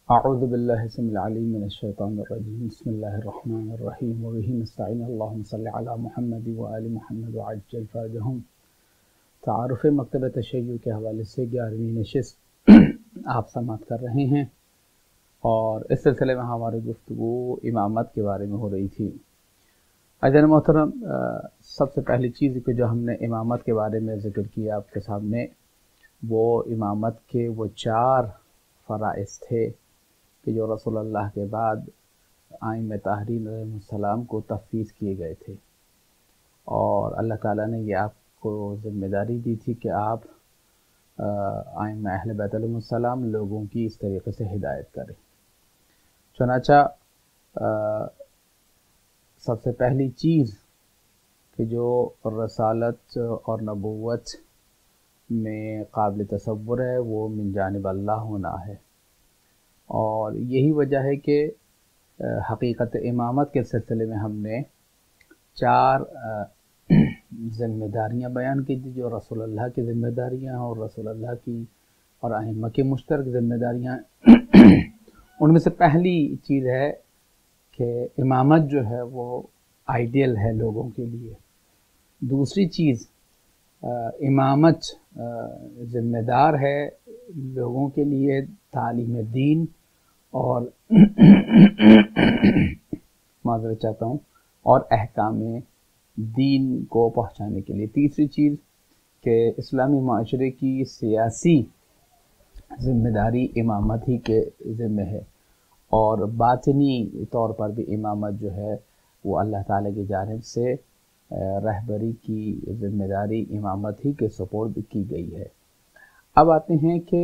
أعوذ بالله السميع العليم من الشيطان الرجيم بسم الله الرحمن الرحيم وبه نستعين اللهم صل على محمد وآل محمد وعجل فرجهم۔ تعارف مکتبہ تشیع کے حوالے سے 11ویں نشست آپ سماعت کر رہے ہیں، اور اس سلسلے میں ہماری گفتگو امامت کے بارے میں ہو رہی تھی۔ عزیزان محترم، سب سے پہلی چیز کہ جو ہم نے امامت کے بارے میں ذکر کیا آپ کے سامنے، وہ امامت کے وہ 4 فرائض تھے کہ جو رسول اللہ کے بعد ائمہ طاہرین علیہ السلام کو تفویض کیے گئے تھے، اور اللہ تعالیٰ نے یہ آپ کو ذمہ داری دی تھی کہ آپ ائمہ اہل بیت علیہ السلام لوگوں کی اس طریقے سے ہدایت کریں۔ چنانچہ سب سے پہلی چیز کہ جو رسالت اور نبوت میں قابل تصور ہے وہ من جانب اللہ ہونا ہے، اور یہی وجہ ہے کہ حقیقت امامت کے سلسلے میں ہم نے 4 ذمہ داریاں بیان کی تھی جو رسول اللہ کی ذمہ داریاں اور رسول اللہ کی اور ائمہ کی مشترک ذمہ داریاں ان میں سے پہلی چیز ہے کہ امامت جو ہے وہ آئیڈیل ہے لوگوں کے لیے۔ دوسری چیز، امامت ذمہ دار ہے لوگوں کے لیے تعلیم دین اور معذرت چاہتا ہوں اور احکام دین کو پہنچانے کے لیے۔ تیسری چیز کہ اسلامی معاشرے کی سیاسی ذمہ داری امامت ہی کے ذمہ ہے، اور باطنی طور پر بھی امامت جو ہے وہ اللہ تعالیٰ کی جانب سے رہبری کی ذمہ داری امامت ہی کے سپورٹ کی گئی ہے۔ اب آتے ہیں کہ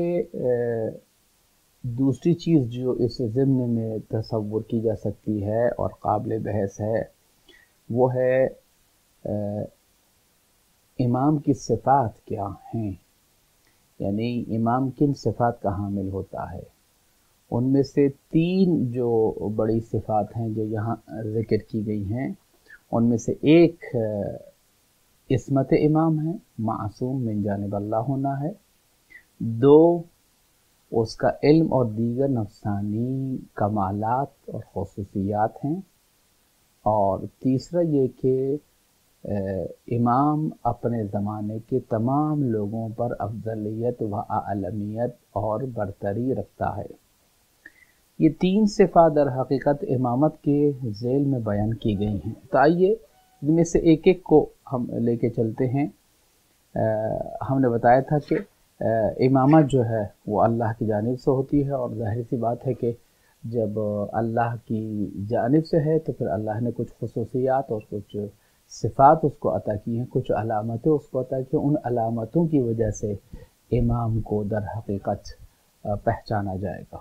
دوسری چیز جو اس ضمن میں تصور کی جا سکتی ہے اور قابل بحث ہے وہ ہے امام کی صفات کیا ہیں، یعنی امام کن صفات کا حامل ہوتا ہے۔ ان میں سے 3 جو بڑی صفات ہیں جو یہاں ذکر کی گئی ہیں، ان میں سے ایک عصمت امام ہے، معصوم من جانب اللہ ہونا ہے۔ 2، اس کا علم اور دیگر نفسانی کمالات اور خصوصیات ہیں، اور تیسرا یہ کہ امام اپنے زمانے کے تمام لوگوں پر افضلیت و اعلمیت اور برتری رکھتا ہے۔ یہ 3 صفات در حقیقت امامت کے ذیل میں بیان کی گئی ہیں۔ تو آئیے ان میں سے ایک ایک کو ہم لے کے چلتے ہیں۔ ہم نے بتایا تھا کہ امامت جو ہے وہ اللہ کی جانب سے ہوتی ہے، اور ظاہر سی بات ہے کہ جب اللہ کی جانب سے ہے تو پھر اللہ نے کچھ خصوصیات اور کچھ صفات اس کو عطا کی ہیں، کچھ علامتیں اس کو عطا کی ہیں۔ ان علامتوں کی وجہ سے امام کو در حقیقت پہچانا جائے گا۔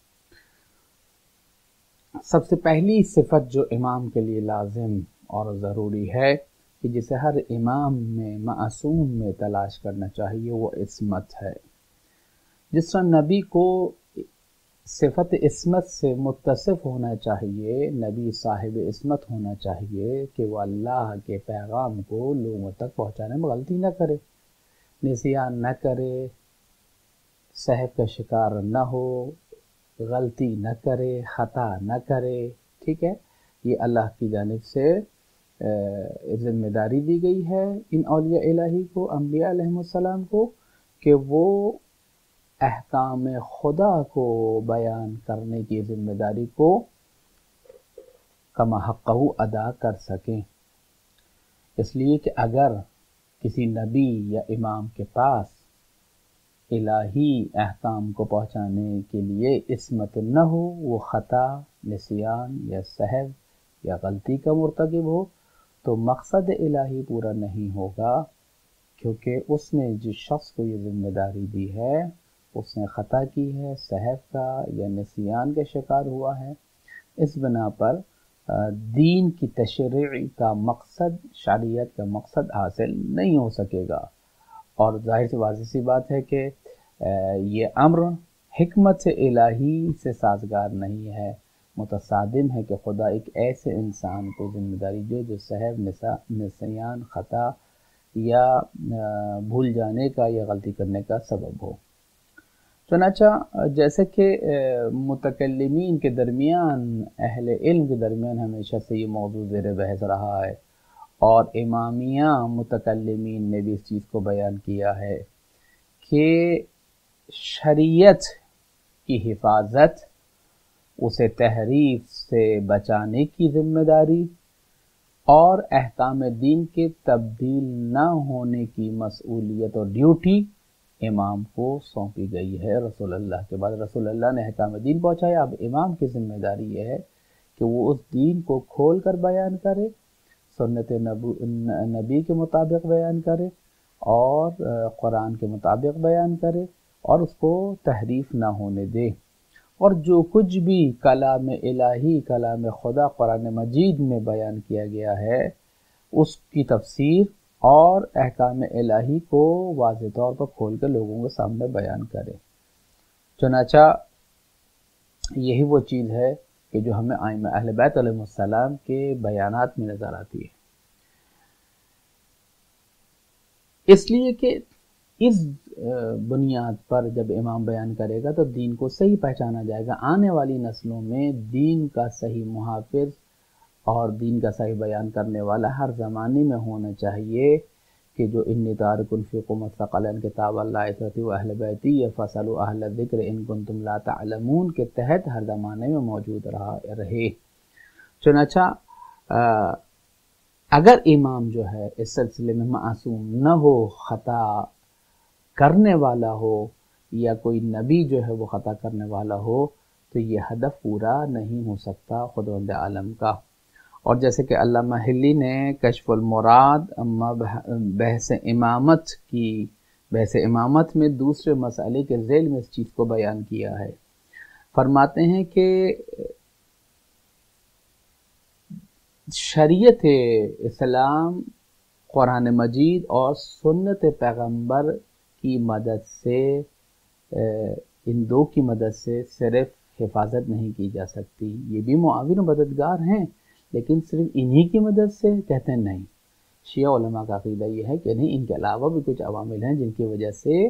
سب سے پہلی صفت جو امام کے لیے لازم اور ضروری ہے کہ جسے ہر امام میں معصوم میں تلاش کرنا چاہیے وہ عصمت ہے۔ جس طرح نبی کو صفت عصمت سے متصف ہونا چاہیے، نبی صاحب عصمت ہونا چاہیے کہ وہ اللہ کے پیغام کو لوگوں تک پہنچانے میں غلطی نہ کرے، نسیان نہ کرے، سہو کا شکار نہ ہو، غلطی نہ کرے، خطا نہ کرے، ٹھیک ہے۔ یہ اللہ کی جانب سے ذمہ داری دی گئی ہے ان اولیاء الہی کو، انبیاء علیہ السلام کو، کہ وہ احکام خدا کو بیان کرنے کی ذمہ داری کو کما حقہ ادا کر سکیں۔ اس لیے کہ اگر کسی نبی یا امام کے پاس الہی احکام کو پہنچانے کے لیے عصمت نہ ہو، وہ خطا، نسیان یا سہو یا غلطی کا مرتکب ہو، تو مقصد الہی پورا نہیں ہوگا، کیونکہ اس نے جس شخص کو یہ ذمہ داری دی ہے اس نے خطا کی ہے، سہو کا یا نسیان کا شکار ہوا ہے۔ اس بنا پر دین کی تشریع کا مقصد، شریعت کا مقصد حاصل نہیں ہو سکے گا، اور ظاہر سی واضح سی بات ہے کہ یہ امر حکمت الہی سے سازگار نہیں ہے، متصادم ہے کہ خدا ایک ایسے انسان کو ذمہ داری دے جو سہو، نسیان، خطا یا بھول جانے کا یا غلطی کرنے کا سبب ہو۔ چنانچہ جیسے کہ متکلمین کے درمیان، اہل علم کے درمیان ہمیشہ سے یہ موضوع زیر بحث رہا ہے، اور امامیہ متکلمین نے بھی اس چیز کو بیان کیا ہے کہ شریعت کی حفاظت، اسے تحریف سے بچانے کی ذمہ داری اور احکام دین کے تبدیل نہ ہونے کی مسئولیت اور ڈیوٹی امام کو سونپی گئی ہے۔ رسول اللہ کے بعد رسول اللہ نے احکام دین پہنچایا، اب امام کی ذمہ داری یہ ہے کہ وہ اس دین کو کھول کر بیان کرے، سنت نبی کے مطابق بیان کرے اور قرآن کے مطابق بیان کرے اور اس کو تحریف نہ ہونے دے، اور جو کچھ بھی کلام الہی، کلام خدا قرآن مجید میں بیان کیا گیا ہے اس کی تفسیر اور احکام الہی کو واضح طور پر کھول کے لوگوں کے سامنے بیان کرے۔ چنانچہ یہی وہ چیز ہے کہ جو ہمیں ائمہ اہل بیت علیہم السلام کے بیانات میں نظر آتی ہے، اس لیے کہ اس بنیاد پر جب امام بیان کرے گا تو دین کو صحیح پہچانا جائے گا۔ آنے والی نسلوں میں دین کا صحیح محافظ اور دین کا صحیح بیان کرنے والا ہر زمانے میں ہونا چاہیے، کہ جو انی تارک فیکم الثقلین کتاب اللہ عترتی و اہل بیتی فاسألوا اہل الذکر ان کنتم لا تعلمون کے تحت ہر زمانے میں موجود رہے۔ چنانچہ اگر امام جو ہے اس سلسلے میں معصوم نہ ہو، خطا کرنے والا ہو، یا کوئی نبی جو ہے وہ خطا کرنے والا ہو، تو یہ ہدف پورا نہیں ہو سکتا خداوند عالم کا۔ اور جیسے کہ علامہ حلی نے کشف المراد اما بحث امامت میں دوسرے مسئلے کے ذیل میں اس چیز کو بیان کیا ہے، فرماتے ہیں کہ شریعت اسلام قرآن مجید اور سنت پیغمبر کی مدد سے، ان دو کی مدد سے صرف حفاظت نہیں کی جا سکتی، یہ بھی معاون و مددگار ہیں، لیکن صرف انہی کی مدد سے کہتے ہیں نہیں۔ شیعہ علماء کا عقیدہ یہ ہے کہ نہیں، ان کے علاوہ بھی کچھ عوامل ہیں جن کی وجہ سے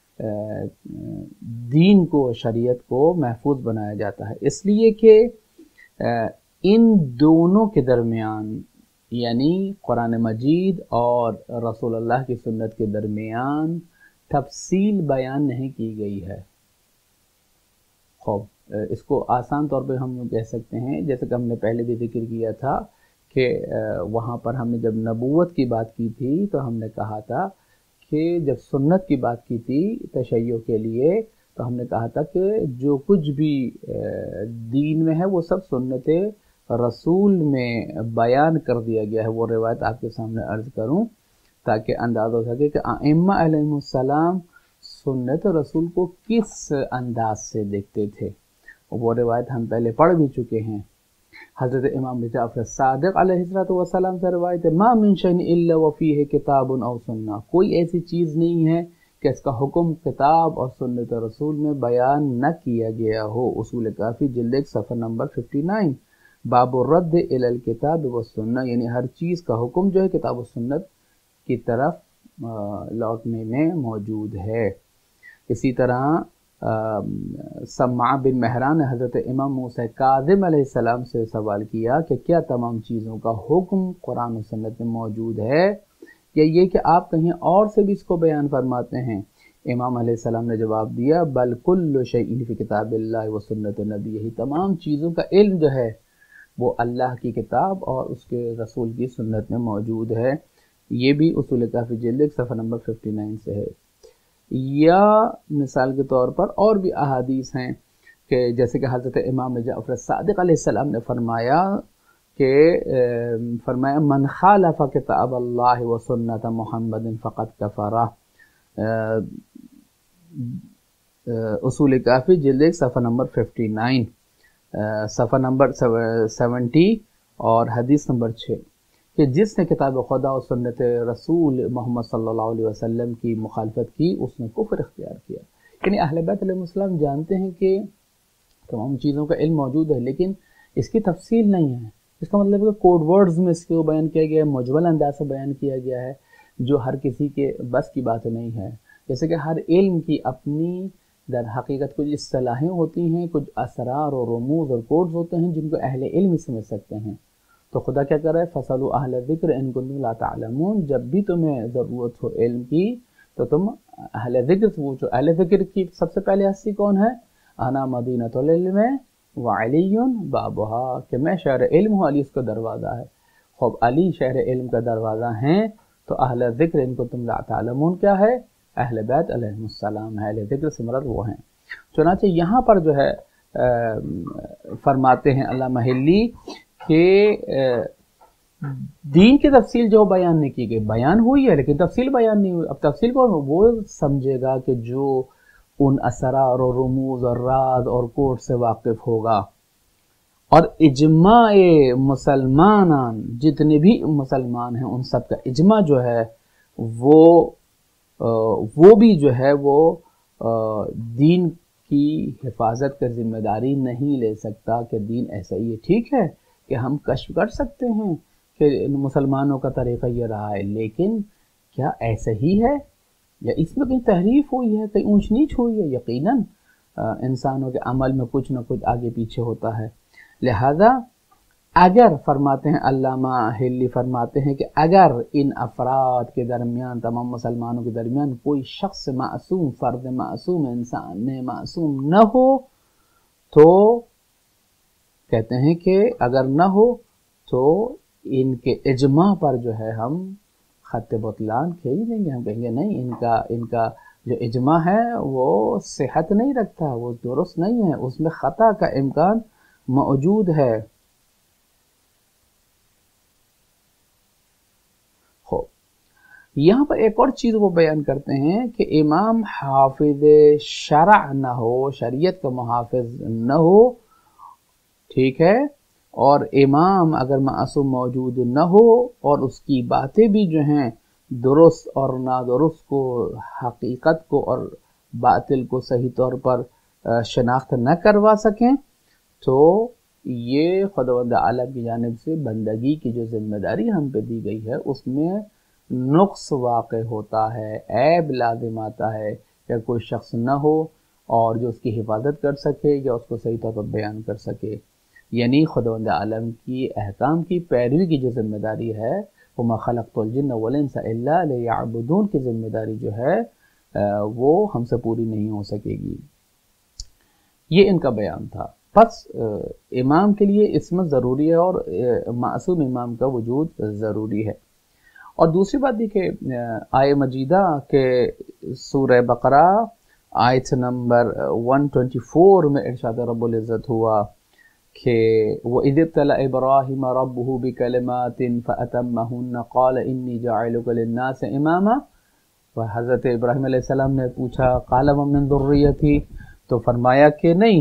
دین کو، شریعت کو محفوظ بنایا جاتا ہے، اس لیے کہ ان دونوں کے درمیان، یعنی قرآن مجید اور رسول اللہ کی سنت کے درمیان تفصیل بیان نہیں کی گئی ہے۔ خوب اس کو آسان طور پہ ہم کہہ سکتے ہیں، جیسے کہ ہم نے پہلے بھی ذکر کیا تھا کہ وہاں پر ہم نے جب نبوت کی بات کی تھی تو ہم نے کہا تھا کہ جب سنت کی بات کی تھی تشیع کے لیے، تو ہم نے کہا تھا کہ جو کچھ بھی دین میں ہے وہ سب سنت رسول میں بیان کر دیا گیا ہے۔ وہ روایت آپ کے سامنے عرض کروں تاکہ اندازہ ہو سکے کہ ائمہ علیہم السلام سنت رسول کو کس انداز سے دیکھتے تھے۔ وہ روایت ہم پہلے پڑھ بھی چکے ہیں، حضرت امام جعفر صادق علیہ السلام سے روایت ہے، ما من شیء الا وفیہ کتاب او سنہ، کوئی ایسی چیز نہیں ہے کہ اس کا حکم کتاب اور سنت رسول میں بیان نہ کیا گیا ہو۔ اصول کافی جلد 1 صفحہ نمبر 59، باب الرد الی الکتاب والسنہ، یعنی ہر چیز کا حکم جو ہے کتاب و سنت کی طرف لوٹنے میں موجود ہے۔ اسی طرح سمع بن مہران نے حضرت امام موسیٰ کاظم علیہ السلام سے سوال کیا کہ کیا تمام چیزوں کا حکم قرآن و سنت میں موجود ہے، یا یہ کہ آپ کہیں اور سے بھی اس کو بیان فرماتے ہیں؟ امام علیہ السلام نے جواب دیا، بل کل شیء فی کتاب اللہ و سنت نبی، یہی تمام چیزوں کا علم جو ہے وہ اللہ کی کتاب اور اس کے رسول کی سنت میں موجود ہے۔ یہ بھی اصول کافی جلد 1 صفحہ نمبر 59 سے ہے۔ یا مثال کے طور پر اور بھی احادیث ہیں کہ جیسے کہ حضرت امام جعفر صادق علیہ السلام نے فرمایا من خالف کتاب اللہ و سنت محمد فقد کفر، اصول کافی جلد 1 صفحہ نمبر 59، صفحہ نمبر 70 اور حدیث نمبر 6، کہ جس نے کتاب خدا و سنت رسول محمد صلی اللہ علیہ وسلم کی مخالفت کی اس نے کفر اختیار کیا۔ یعنی اہل بیت علیہ السلام جانتے ہیں کہ تمام چیزوں کا علم موجود ہے، لیکن اس کی تفصیل نہیں ہے۔ اس کا مطلب ہے کہ کوڈ ورڈز میں اس کو بیان کیا گیا ہے، مجمل انداز سے بیان کیا گیا ہے، جو ہر کسی کے بس کی بات نہیں ہے۔ جیسے کہ ہر علم کی اپنی در حقیقت کچھ اصطلاحیں ہوتی ہیں، کچھ اسرار اور رموز اور کوڈز ہوتے ہیں جن کو اہل علم سمجھ سکتے ہیں۔ تو خدا کیا کر رہا ہے، فَاسْأَلُوا أَهْلَ الذِّكْرِ إِن كُنتُمْ لَا تَعْلَمُونَ، جب بھی تمہیں ضرورت ہو علم کی تو تم اہل ذکر سے پوچھو۔ اہل ذکر کی سب سے پہلے ہستی کون ہے؟ انا مدینۃ العلم وعلی بابھا، کہ میں شہر علم ہوں، علی اس کا دروازہ ہے۔ خوب علی شہر علم کا دروازہ ہیں، تو اہل ذکر ان کو تم لا تعلمون کیا ہے؟ اہل بیت علیہ السلام ہے، اہل ذکر سے مراد وہ ہیں۔ چنانچہ یہاں پر جو ہے فرماتے ہیں علامہ حلی کہ دین کی تفصیل جو بیان نہیں کی گئی، بیان ہوئی ہے لیکن تفصیل بیان نہیں ہوئی۔ اب تفصیل کو وہ سمجھے گا کہ جو ان اسرار اور رموز اور راز اور کوڈ سے واقف ہوگا۔ اور اجماع مسلمان، جتنے بھی مسلمان ہیں ان سب کا اجماع جو ہے وہ بھی جو ہے وہ دین کی حفاظت کا ذمہ داری نہیں لے سکتا کہ دین ایسا ہی ہے۔ ٹھیک ہے کہ ہم کشف کر سکتے ہیں کہ مسلمانوں کا طریقہ یہ رہا ہے، لیکن کیا ایسا ہی ہے یا اس میں کہیں تحریف ہوئی ہے، کہیں اونچ نیچ ہوئی ہے؟ یقیناً انسانوں کے عمل میں کچھ نہ کچھ آگے پیچھے ہوتا ہے۔ لہذا اگر فرماتے ہیں علامہ حلی فرماتے ہیں کہ اگر ان افراد کے درمیان، تمام مسلمانوں کے درمیان کوئی شخص معصوم، فرد معصوم، انسان معصوم نہ ہو، تو کہتے ہیں کہ اگر نہ ہو تو ان کے اجماع پر جو ہے ہم خط بطلان کھینچ دیں گے۔ ہم کہیں گے نہیں، ان کا جو اجماع ہے وہ صحت نہیں رکھتا، وہ درست نہیں ہے، اس میں خطا کا امکان موجود ہے۔ یہاں پر ایک اور چیز وہ بیان کرتے ہیں کہ امام حافظ شرع نہ ہو، شریعت کا محافظ نہ ہو، ٹھیک ہے، اور امام اگر معصوم موجود نہ ہو اور اس کی باتیں بھی جو ہیں درست اور نادرست کو، حقیقت کو اور باطل کو صحیح طور پر شناخت نہ کروا سکیں، تو یہ خداوند عالم کی جانب سے بندگی کی جو ذمہ داری ہم پہ دی گئی ہے اس میں نقص واقع ہوتا ہے، عیب لازم آتا ہے کہ کوئی شخص نہ ہو اور جو اس کی حفاظت کر سکے یا اس کو صحیح طور پر بیان کر سکے۔ یعنی خداوند عالم کی احکام کی پیروی کی جو ذمہ داری ہے، وَمَا خَلَقْتُ الْجِنَّ وَالْإِنسَ إِلَّا لِيَعْبُدُونَ کی ذمہ داری جو ہے وہ ہم سے پوری نہیں ہو سکے گی۔ یہ ان کا بیان تھا۔ پس امام کے لیے عصمت ضروری ہے اور معصوم امام کا وجود ضروری ہے۔ اور دوسری بات دیکھیں، آیہ مجیدہ کے سورہ بقرہ آیت نمبر 124 میں ارشاد رب العزت ہوا کہ وَإِذِ ابْتَلَىٰ إِبْرَاهِيمَ رَبُّهُ بِكَلِمَاتٍ فَأَتَمَّهُنَّ قَالَ إِنِّي جَاعِلُكَ لِلنَّاسِ إِمَامًا، حضرت ابراہیم علیہ السلام نے پوچھا قَالَ وَمِن ذُرِّيَّتِي، تو فرمایا کہ نہیں،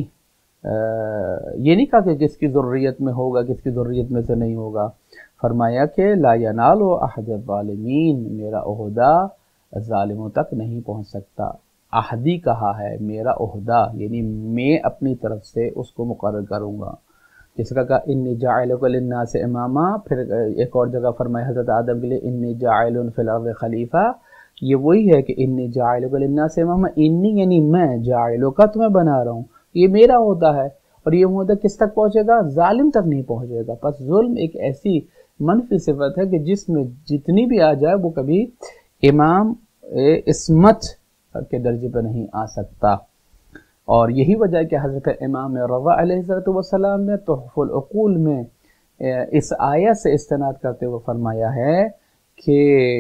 یہ نہیں کہا کہ کس کی ذریت میں ہوگا، کس کی ذریت میں سے نہیں ہوگا، فرمایا کہ لا ینال احد الظالمین، میرا عہدہ ظالموں تک نہیں پہنچ سکتا۔ احدی کہا ہے، میرا عہدہ یعنی میں اپنی طرف سے اس کو مقرر کروں گا۔ جس کا کہا انی جاعلک للناس اماما، پھر ایک اور جگہ فرمایا حضرت آدم کے لیے انی جاعل فی الارض خلیفہ، یہ وہی ہے کہ انی جاعلک للناس اماما، انی یعنی میں، جاعلک تمہیں بنا رہا ہوں، یہ میرا عہدہ ہے، اور یہ عہدہ کس تک پہنچے گا؟ ظالم تک نہیں پہنچے گا۔ پس ظلم ایک ایسی منفی صفت ہے کہ جس میں جتنی بھی آ جائے وہ کبھی امام عصمت کے درجے پہ نہیں آ سکتا۔ اور یہی وجہ ہے کہ حضرت امام رضا علیہ السلام نے تحف العقول میں اس آیت سے استناد کرتے ہوئے فرمایا ہے کہ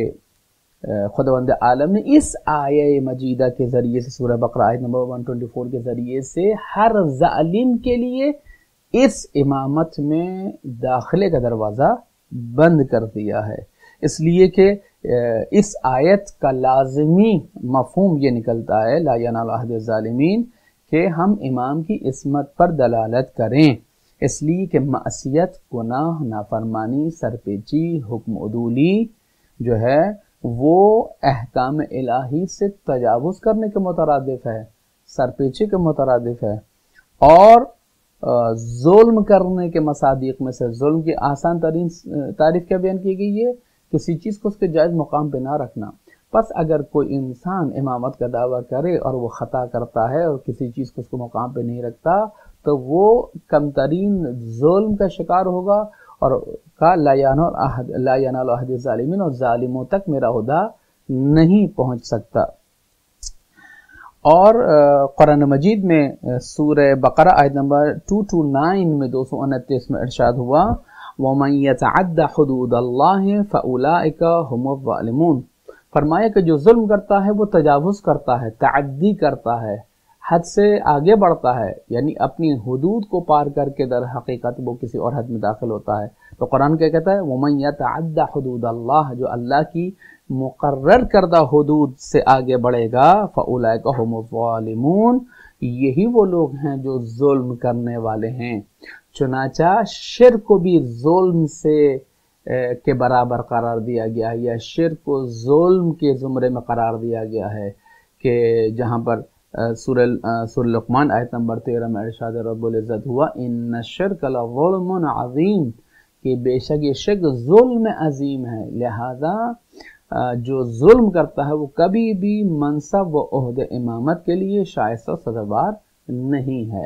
خداوند عالم نے اس آیہ مجیدہ کے ذریعے سے، سورہ بقرہ آیت نمبر 124 کے ذریعے سے ہر ظالم کے لیے اس امامت میں داخلے کا دروازہ بند کر دیا ہے۔ اس لیے کہ اس آیت کا لازمی مفہوم یہ نکلتا ہے لا ینال احد الظالمین، کہ ہم امام کی عصمت پر دلالت کریں، اس لیے کہ معصیت، گناہ، نافرمانی، سرپیچی، حکم عدولی جو ہے وہ احکام الہی سے تجاوز کرنے کے مترادف ہے، سرپیچی کے مترادف ہے، اور ظلم کرنے کے مصادیق میں سے ظلم کی آسان ترین تعریف کیا بیان کی گئی ہے؟ کسی چیز کو اس کے جائز مقام پہ نہ رکھنا۔ پس اگر کوئی انسان امامت کا دعویٰ کرے اور وہ خطا کرتا ہے اور کسی چیز کو اس کو مقام پہ نہیں رکھتا تو وہ کم ترین ظلم کا شکار ہوگا، اور کا لا ینال عہد الظالمین، اور ظالموں تک میرا عہدہ نہیں پہنچ سکتا۔ اور قرآن مجید میں سورہ بقرہ آیت نمبر 229 میں 229 میں ارشاد ہوا وَمَن يَتَعَدَّ حُدُودَ اللَّهِ فَأُولَئِكَ هُمُ الظَّالِمُونَ، فرمایا کہ جو ظلم کرتا ہے وہ تجاوز کرتا ہے، تعدی کرتا ہے، حد سے آگے بڑھتا ہے، یعنی اپنی حدود کو پار کر کے در حقیقت وہ کسی اور حد میں داخل ہوتا ہے۔ تو قرآن کیا کہتا ہے وَمَن يَتَعَدَّ حُدُودَ اللَّهِ، جو اللہ کی مقرر کردہ حدود سے آگے بڑھے گا، فَأُولَئِكَ هُمُ الظَّالِمُونَ، یہی وہ لوگ ہیں جو ظلم کرنے والے ہیں۔ چنانچہ شرک کو بھی ظلم سے کے برابر قرار دیا گیا ہے، یا شرک کو ظلم کے زمرے میں قرار دیا گیا ہے، کہ جہاں پر سورہ لقمان آیت نمبر 13 میں ارشاد رب العزت ہوا ان الشرک لظلم عظیم، کہ بے شک یہ شرک ظلم عظیم ہے، لہذا جو ظلم کرتا ہے وہ کبھی بھی منصب و عہد امامت کے لیے شائستہ و سزاوار نہیں ہے۔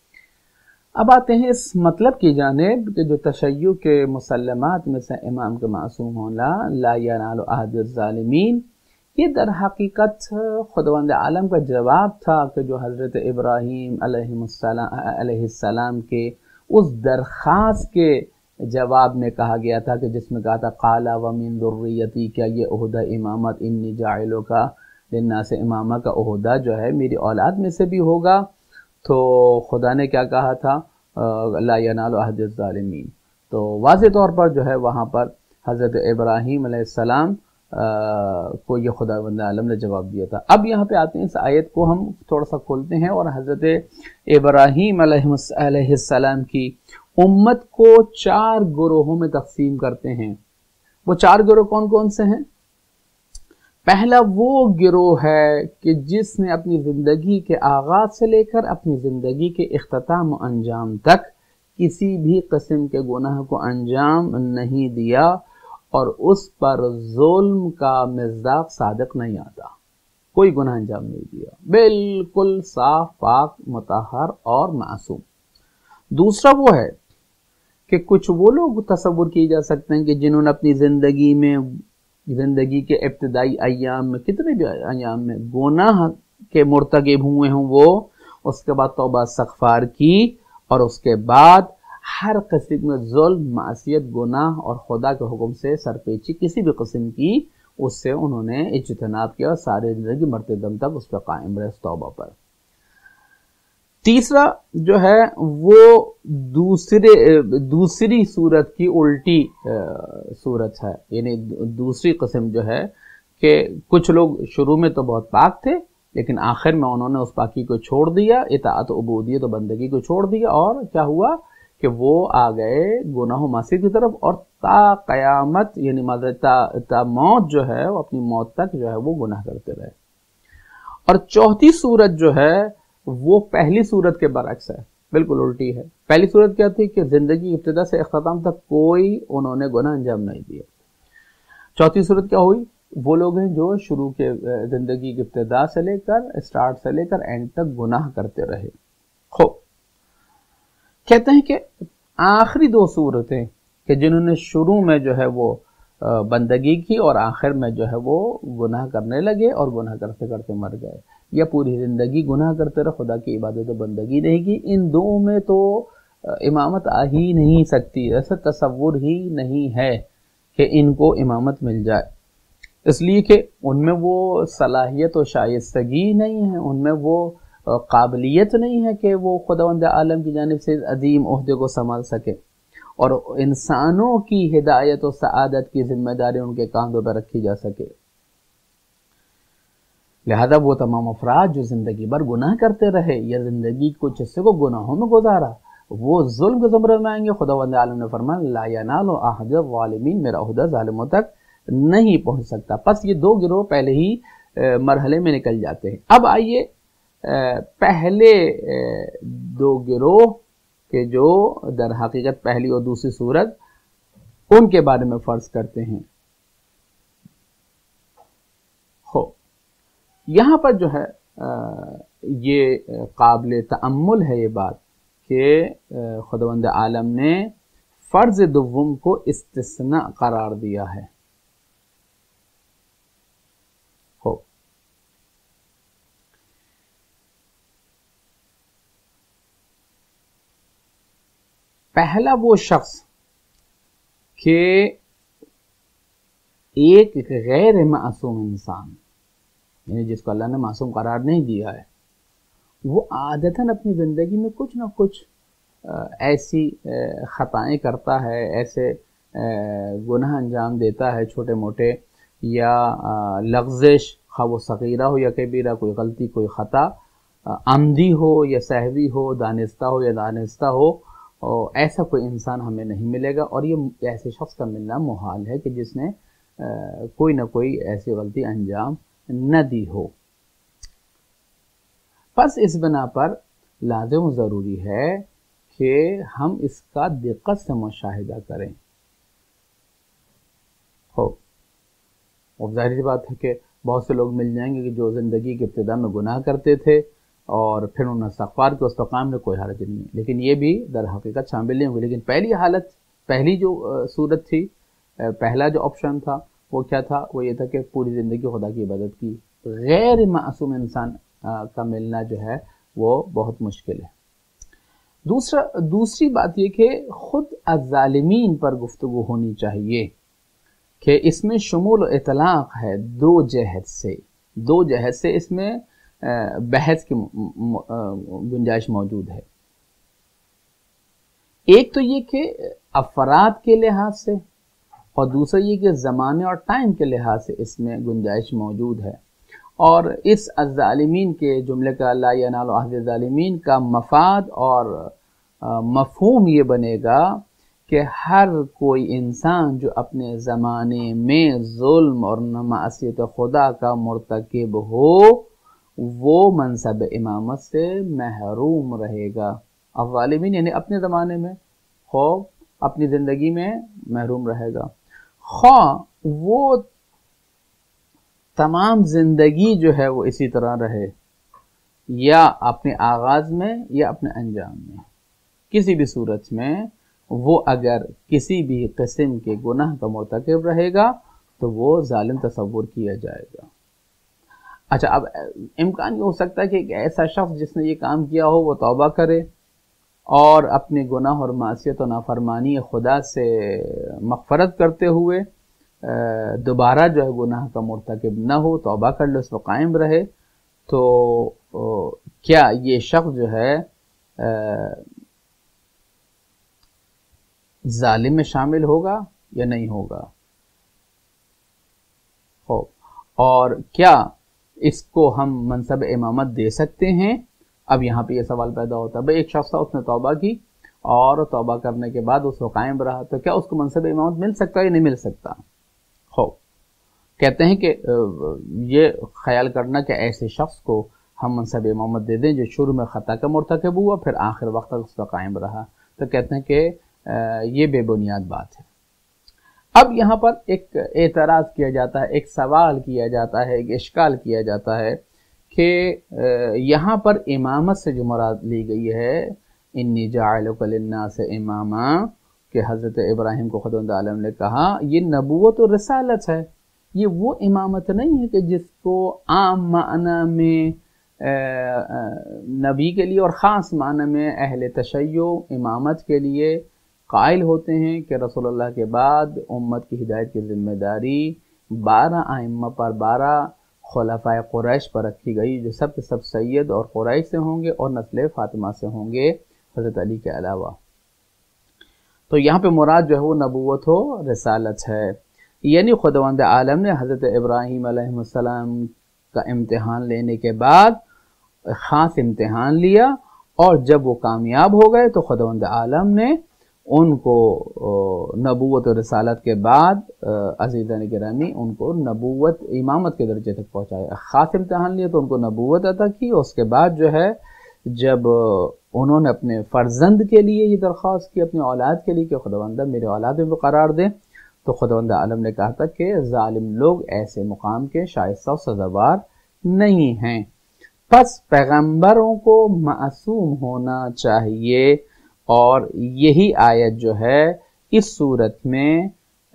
اب آتے ہیں اس مطلب کی جانب کہ جو تشیع کے مسلمات میں سے امام کے معصوم ہونا لا ینال عہد الظالمین، یہ در حقیقت خداوند عالم کا جواب تھا کہ جو حضرت ابراہیم علیہ السلام کے اس درخواست کے جواب میں کہا گیا تھا، کہ جس میں کہا تھا قال ومن ذریتی، کیا یہ عہدہ امامت انی جاعلک للناس امامہ کا عہدہ جو ہے میری اولاد میں سے بھی ہوگا، تو خدا نے کیا کہا تھا لا ینال عہد الظالمین۔ تو واضح طور پر جو ہے وہاں پر حضرت ابراہیم علیہ السلام کو یہ خداوند عالم نے جواب دیا تھا۔ اب یہاں پہ آتے ہیں، اس آیت کو ہم تھوڑا سا کھولتے ہیں اور حضرت ابراہیم علیہ السلام کی امت کو 4 گروہوں میں تقسیم کرتے ہیں۔ وہ 4 گروہ کون کون سے ہیں؟ پہلا وہ گروہ ہے کہ جس نے اپنی زندگی کے آغاز سے لے کر اپنی زندگی کے اختتام و انجام تک کسی بھی قسم کے گناہ کو انجام نہیں دیا، اور اس پر ظلم کا مصداق صادق نہیں آتا، کوئی گناہ انجام نہیں دیا، بالکل صاف پاک مطہر اور معصوم۔ دوسرا وہ ہے کہ کچھ وہ لوگ تصور کیے جا سکتے ہیں کہ جنہوں نے اپنی زندگی کے ابتدائی ایام میں، کتنے بھی ایام میں گناہ کے مرتکب ہوئے ہوں، وہ اس کے بعد توبہ استغفار کی، اور اس کے بعد ہر قسم میں ظلم، معصیت، گناہ اور خدا کے حکم سے سرپیچی کسی بھی قسم کی، اس سے انہوں نے اجتناب کیا اور سارے زندگی مرتے دم تک اس پہ قائم رہے، اس توبہ پر۔ تیسرا جو ہے وہ دوسری صورت کی الٹی صورت ہے، یعنی دوسری قسم جو ہے کہ کچھ لوگ شروع میں تو بہت پاک تھے، لیکن آخر میں انہوں نے اس پاکی کو چھوڑ دیا، اطاعت و عبودیت و بندگی کو چھوڑ دیا، اور کیا ہوا کہ وہ آ گئے گناہ و معصیت کی طرف، اور تا قیامت یعنی تا موت جو ہے وہ اپنی موت تک جو ہے وہ گناہ کرتے رہے۔ اور چوتھی صورت جو ہے وہ پہلی صورت کے برعکس ہے، بالکل الٹی ہے۔ پہلی صورت کیا تھی کہ زندگی ابتدا سے اختتام تک کوئی انہوں نے گناہ انجام نہیں دیا۔ چوتھی صورت کیا ہوئی؟ وہ لوگ ہیں جو شروع کے زندگی کی ابتدا سے لے کر اسٹارٹ سے لے کر اینڈ تک گناہ کرتے رہے۔ خوب کہتے ہیں کہ آخری 2 صورتیں کہ جنہوں نے شروع میں جو ہے وہ بندگی کی اور آخر میں جو ہے وہ گناہ کرنے لگے اور گناہ کرتے کرتے مر گئے، یا پوری زندگی گناہ کرتے رہے، خدا کی عبادت و بندگی نہیں کی، ان 2 میں تو امامت آ ہی نہیں سکتی، ایسا تصور ہی نہیں ہے کہ ان کو امامت مل جائے، اس لیے کہ ان میں وہ صلاحیت و شائستگی نہیں ہے، ان میں وہ قابلیت نہیں ہے کہ وہ خداوند عالم کی جانب سے عظیم عہدے کو سنبھال سکے، اور انسانوں کی ہدایت و سعادت کی ذمہ داری ان کے کاندھوں پر رکھی جا سکے۔ لہذا وہ تمام افراد جو زندگی بھر گناہ کرتے رہے یا زندگی کچھ حصے کو گناہوں میں گزارا، وہ ظلم کے زمرے میں آئیں گے۔ خداوند عالم نے فرمایا لا ینال عہد الظالمین، میرا عہدہ ظالموں تک نہیں پہنچ سکتا۔ پس یہ 2 گروہ پہلے ہی مرحلے میں نکل جاتے ہیں۔ اب آئیے پہلے 2 گروہ کہ جو در حقیقت پہلی اور دوسری صورت، ان کے بارے میں فرض کرتے ہیں۔ یہاں پر جو ہے یہ قابل تأمل ہے یہ بات کہ خداوند عالم نے فرض دوم کو استثناء قرار دیا ہے. پہلا وہ شخص کہ ایک غیر معصوم انسان، یعنی جس کو اللہ نے معصوم قرار نہیں دیا ہے، وہ عادتاً اپنی زندگی میں کچھ نہ کچھ ایسی خطائیں کرتا ہے، ایسے گناہ انجام دیتا ہے چھوٹے موٹے، یا لغزش، خواہ وہ صغیرہ ہو یا کبیرہ، کوئی غلطی کوئی خطا، عمدی ہو یا سہوی ہو، دانستہ ہو یا دانستہ ہو، ایسا کوئی انسان ہمیں نہیں ملے گا. اور یہ ایسے شخص کا ملنا محال ہے کہ جس نے کوئی نہ کوئی ایسی غلطی انجام نہ دی ہو. پس اس بنا پر لازم و ضروری ہے کہ ہم اس کا دقت سے مشاہدہ کریں. ظاہر سی بات ہے کہ بہت سے لوگ مل جائیں گے کہ جو زندگی کے ابتدا میں گناہ کرتے تھے اور پھر انہوں نے استغفار کیا، اس پر قائم نے کوئی حرج نہیں ہے، لیکن یہ بھی در حقیقت شامل نہیں ہوگی. لیکن پہلی حالت، پہلی جو صورت تھی، پہلا جو آپشن تھا وہ کیا تھا؟ وہ یہ تھا کہ پوری زندگی خدا کی عبادت کی. غیر معصوم انسان کا ملنا جو ہے وہ بہت مشکل ہے. دوسری بات یہ کہ خود الظالمین پر گفتگو ہونی چاہیے کہ اس میں شمول و اطلاق ہے دو جہت سے اس میں بحث کی گنجائش موجود ہے. ایک تو یہ کہ افراد کے لحاظ سے، اور دوسرا یہ کہ زمانے اور ٹائم کے لحاظ سے اس میں گنجائش موجود ہے. اور اس الظالمین کے جملے کا لا ینال عہد الظالمین کا مفاد اور مفہوم یہ بنے گا کہ ہر کوئی انسان جو اپنے زمانے میں ظلم اور معصیت خدا کا مرتکب ہو وہ منصب امامت سے محروم رہے گا. الظالمین یعنی اپنے زمانے میں ہو، اپنی زندگی میں محروم رہے گا، خواہ وہ تمام زندگی جو ہے وہ اسی طرح رہے، یا اپنے آغاز میں یا اپنے انجام میں. کسی بھی صورت میں وہ اگر کسی بھی قسم کے گناہ کا مرتکب رہے گا تو وہ ظالم تصور کیا جائے گا. اچھا، اب امکان یہ ہو سکتا ہے کہ ایک ایسا شخص جس نے یہ کام کیا ہو وہ توبہ کرے اور اپنے گناہ اور معصیت و نافرمانی خدا سے مغفرت کرتے ہوئے دوبارہ جو ہے گناہ کا مرتکب نہ ہو، توبہ کر لے، اس پر قائم رہے. تو کیا یہ شخص جو ہے ظالم میں شامل ہوگا یا نہیں ہوگا؟ اور کیا اس کو ہم منصب امامت دے سکتے ہیں؟ اب یہاں پہ یہ سوال پیدا ہوتا ہے، بھئی ایک شخص تھا، اس نے توبہ کی اور توبہ کرنے کے بعد اس کو قائم رہا، تو کیا اس کو منصب امامت مل سکتا ہے یا نہیں مل سکتا؟ کہتے ہیں کہ یہ خیال کرنا کہ ایسے شخص کو ہم منصب امامت دے دیں جو شروع میں خطا کا مرتکب ہوا پھر آخر وقت تک اس کا قائم رہا، تو کہتے ہیں کہ یہ بے بنیاد بات ہے. اب یہاں پر ایک اعتراض کیا جاتا ہے، ایک سوال کیا جاتا ہے، ایک اشکال کیا جاتا ہے کہ یہاں پر امامت سے جو مراد لی گئی ہے انی جاعلک للناس اماما، کہ حضرت ابراہیم کو خداوند عالم نے کہا، یہ نبوت و رسالت ہے. یہ وہ امامت نہیں ہے کہ جس کو عام معنی میں نبی کے لیے اور خاص معنی میں اہل تشیع امامت کے لیے قائل ہوتے ہیں کہ رسول اللہ کے بعد امت کی ہدایت کی ذمہ داری 12 ائمہ پر، 12 خلفائے قریش پر رکھی گئی، جو سب کے سب سید اور قریش سے ہوں گے اور نسل فاطمہ سے ہوں گے حضرت علی کے علاوہ. تو یہاں پہ مراد جو ہے وہ نبوت و رسالت ہے، یعنی خداوند عالم نے حضرت ابراہیم علیہ السلام کا امتحان لینے کے بعد خاص امتحان لیا، اور جب وہ کامیاب ہو گئے تو خداوند عالم نے ان کو نبوت و رسالت کے بعد عزیزان گرامی ان کو نبوت امامت کے درجے تک پہنچایا. خاص امتحان لیا تو ان کو نبوت عطا کی، اور اس کے بعد جو ہے جب انہوں نے اپنے فرزند کے لیے یہ درخواست کی، اپنی اولاد کے لیے کہ خداوندہ میرے اولاد میں قرار دیں، تو خداوند عالم نے کہا تھا کہ ظالم لوگ ایسے مقام کے شائستہ و سزاوار नहीं हैं। बस पैगंबरों को मासूम होना चाहिए, और यही आयत जो है इस सूरत में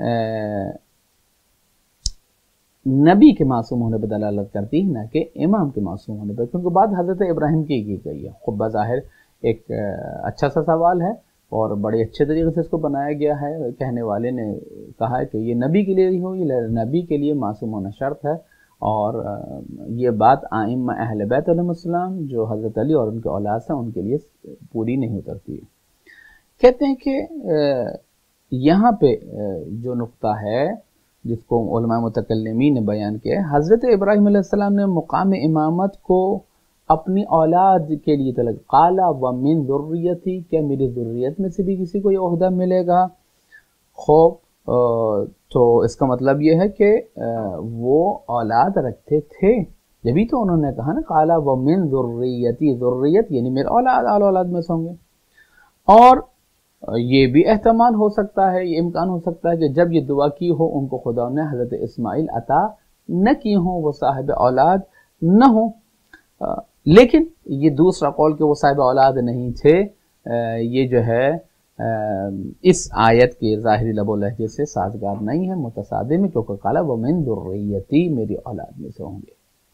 नबी के मासूम होने पर दलालत करती है, न कि इमाम के मासूम होने पर, क्योंकि बात हज़रत इब्राहिम की गई है। खुद बज़ाहिर एक अच्छा सा सवाल है और बड़े अच्छे तरीके से इसको बनाया गया है। कहने वाले ने कहा है कि ये नबी के लिए ही हो, ये नबी के लिए मासूम होना शर्त है, और ये बात आइम्मा अहले बैत अलैहिस्सलाम जो हज़रत अली और उनके औलाद हैं उनके लिए पूरी नहीं उतरती है। कहते हैं कि यहाँ पे जो नुक्ता है जिसको उलमा मुतकल्लिमीन ने बयान किया है, हज़रत इब्राहिम अलैहिस्सलाम ने मुकाम इमामत को अपनी औलाद के लिए तलब, काला व मिन ज़ुर्रियती, क्या मेरी ज़ुर्रियत में से भी किसी को ये ओहदा मिलेगा। खूब, तो इसका मतलब ये है कि वो औलाद रखते थे, जभी तो उन्होंने कहा ना काला व मिन ज़ुर्रियती, ज़ुर्रियत यानी मेरे औलाद आल औलाद में से होंगे। और ये भी एहतमाल हो सकता है, ये इम्कान हो सकता है कि जब ये दुआ की हो उनको खुदा ने हज़रत इस्माइल अता न की हो, वो साहिब औलाद न हो। लेकिन ये दूसरा कौल कि वो साहिब औलाद नहीं थे, ये जो है इस आयत के ज़ाहिरी लबो लहजे से साजगार नहीं है, मुतसादिम है, क्योंकि काला वो मिन ज़ुर्रियती, मेरी औलाद में से होंगे।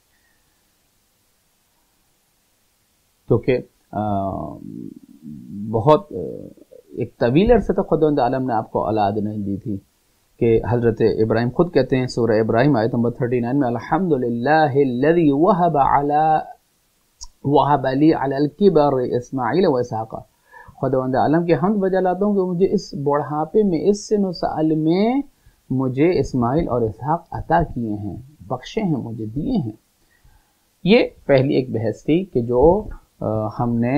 क्योंकि बहुत एक तवील अरसे तक खुदावंद आलम ने आपको औलाद नहीं दी थी, कि हज़रत इब्राहिम खुद कहते हैं सूरह इब्राहिम आयत नंबर 39 में, अल्हम्दुलिल्लाहिल्लज़ी वहब ली अलल किबर इस्माइल व इसहाक़, खुदावंद आलम के हम्द बजा लाता हूँ कि मुझे इस बुढ़ापे में, इस सिन साल में मुझे इस्माइल और इसहाक़ अता किए हैं, बख्शे हैं, मुझे दिए हैं। ये पहली एक बहस थी कि जो हमने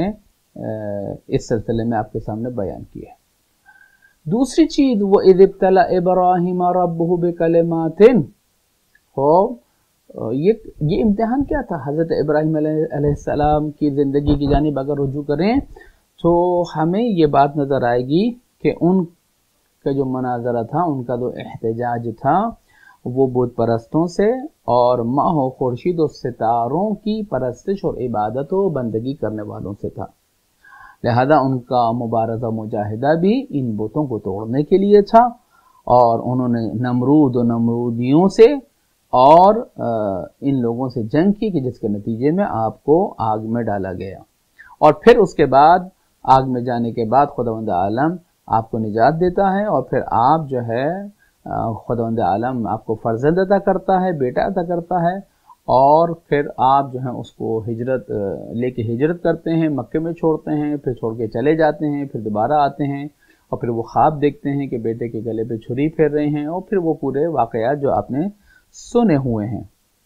इस सिलसिले में आपके सामने बयान किया है। दूसरी चीज, वो इज़ इब्तला इब्राहीम रब्बुहु बिकलिमातिन, हो ये इम्तिहान क्या था हज़रत इब्राहीम अलैहिस्सलाम की ज़िंदगी की जानिब अगर रुजू करें तो हमें ये बात नज़र आएगी कि उनका जो मनाजरा था, उनका जो एहतजाज था, वो बुत परस्तों से और माह खुर्शीद और सितारों की परस्तिश और इबादत व बंदगी करने वालों से था। लिहाजा उनका मुबारज़ा मुजाहिदा भी इन बुतों को तोड़ने के लिए था, और उन्होंने नमरूद और नमरूदियों से और इन लोगों से जंग की कि जिसके नतीजे में आपको आग में डाला गया, और फिर उसके बाद आग में जाने के बाद खुदावंद आलम आपको निजात देता है, और फिर आप जो है खुदावंद आलम आपको फर्जंद अता करता है, बेटा अता करता है, और फिर आप जो है उसको हिजरत लेके हिजरत करते हैं, मक्के में छोड़ते हैं, फिर छोड़ के चले जाते हैं, फिर दोबारा आते हैं, और फिर वो ख्वाब देखते हैं कि बेटे के गले पे छुरी फेर रहे हैं, और फिर वो पूरे वाक़यात जो आपने सुने हुए हैं।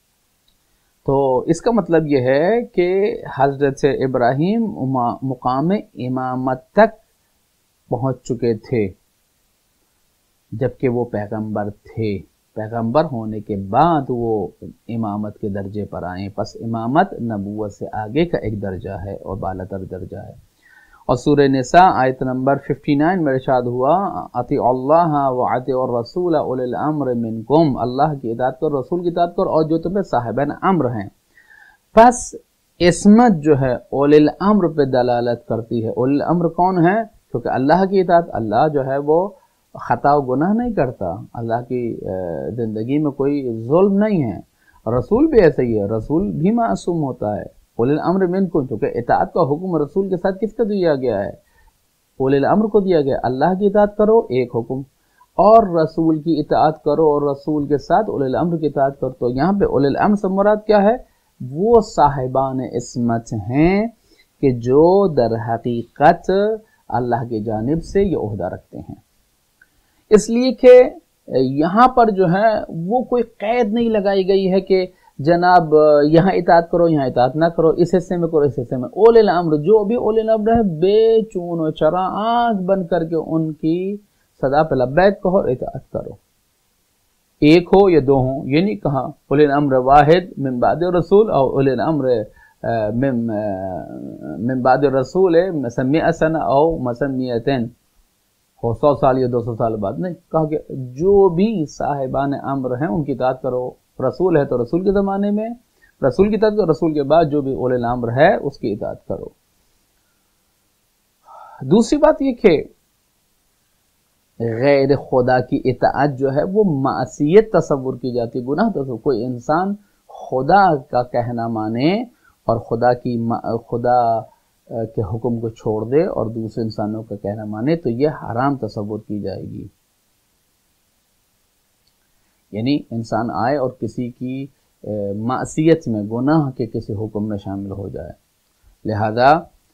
तो इसका मतलब ये है कि हज़रत इब्राहीम मुकाम इमामत तक पहुँच चुके थे जबकि वो पैगंबर थे। पैगंबर होने के बाद वो इमामत के दर्जे पर आए। पस इमामत नबूवत से आगे का एक दर्जा है और बालातर दर्जा है। और सूरह निसा आयत नंबर 59 में इरशाद हुआ, अतिउल्लाह व अतिउर रसूल उलिल अम्र मिनकुम, अल्लाह की इताअत करो, रसूल की इताअत करो, और जो तुम्हें साहिबान अम्र हैं। बस इसमत जो है उलिल अम्र पे दलालत करती है। उलिल अम्र कौन है? क्योंकि अल्लाह की इताअत, अल्लाह जो है वो खता व गुनाह नहीं करता, अल्लाह की ज़िंदगी में कोई जुल्म नहीं है। रसूल भी ऐसा ही है, रसूल भी मासूम होता है। उलिल अम्र मिनकुम, क्योंकि इताअत का हुक्म रसूल के साथ किसका दिया गया है? उलिल अम्र को दिया गया। अल्लाह की इताअत करो एक हुक्म, और रसूल की इताअत करो, और रसूल के साथ उलिल अम्र की इताअत करो। तो यहाँ पे उलिल अम्र से मुराद क्या है? वो साहिबान इस्मत हैं कि जो दर हकीकत अल्लाह की जानिब से ये ओहदा रखते हैं। इसलिए कि यहाँ पर जो है वो कोई कैद नहीं लगाई गई है कि जनाब यहाँ इताअत करो, यहाँ इताअत ना करो, इस हिस्से में करो, इस हिस्से में। उलिल अम्र, जो भी उलिल अम्र है, बेचून और चरा आंख बंद करके उनकी सदा पे लब्बैक कहो और इताअत करो। एक हो या दो हो, ये नहीं कहा उलिल अम्र वाहिद मिन बाद रसूल और उलिल अम्र मिन बाद रसूल मसम्मिअ सना और मसम्मिअतन हो, 100 साल या 200 साल बाद। नहीं कहा कि जो भी साहिबान अम्र हैं उनकी इताअत करो। रसूल है तो रसूल के ज़माने में, رسول کی اطاعت کرو، رسول کے بعد جو بھی اولی الامر ہے اس کی اطاعت کرو۔ دوسری بات یہ کہ غیر خدا کی اطاعت جو ہے وہ معصیت تصور کی جاتی، گناہ تصور۔ کوئی انسان خدا کا کہنا مانے اور خدا کے حکم کو چھوڑ دے اور دوسرے انسانوں کا کہنا مانے تو یہ حرام تصور کی جائے گی۔ یعنی انسان آئے اور کسی کی معصیت میں، گناہ کے کسی حکم میں شامل ہو جائے۔ لہذا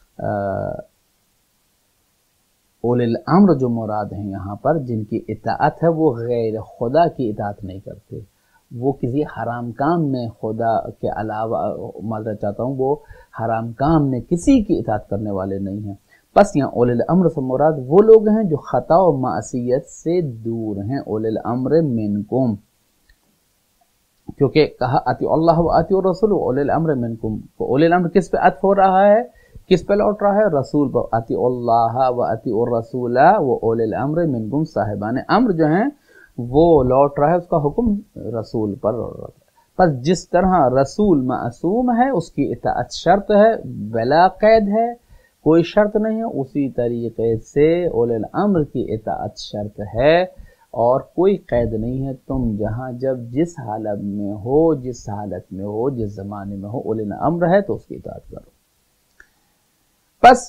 اولی الامر جو مراد ہیں یہاں پر، جن کی اطاعت ہے وہ غیر خدا کی اطاعت نہیں کرتے، وہ کسی حرام کام میں خدا کے علاوہ، معذرت چاہتا ہوں، وہ حرام کام میں کسی کی اطاعت کرنے والے نہیں ہیں۔ بس یہاں اولی الامر سے مراد وہ لوگ ہیں جو خطا و معصیت سے دور ہیں۔ اولی الامر منکم، کیونکہ کہا اطیعوا اللہ و اطیعوا الرسول اولی الامر منکم، تو اولی الامر کس پہ عطف ہو رہا ہے، کس پہ لوٹ رہا ہے؟ رسول پر۔ اطیعوا اللہ و اطیعوا الرسول و اولی الامر منکم، صاحبان امر جو ہیں وہ لوٹ رہا ہے اس کا حکم رسول پر۔ پس جس طرح رسول معصوم ہے، اس کی اطاعت شرط ہے، بلا قید ہے، کوئی شرط نہیں ہے، اسی طریقے سے اولی الامر کی اطاعت شرط ہے اور کوئی قید نہیں ہے۔ تم جہاں جب جس حالت میں ہو، جس حالت میں ہو، جس زمانے میں ہو، اولی الامر ہے تو اس کی اطاعت کرو۔ پس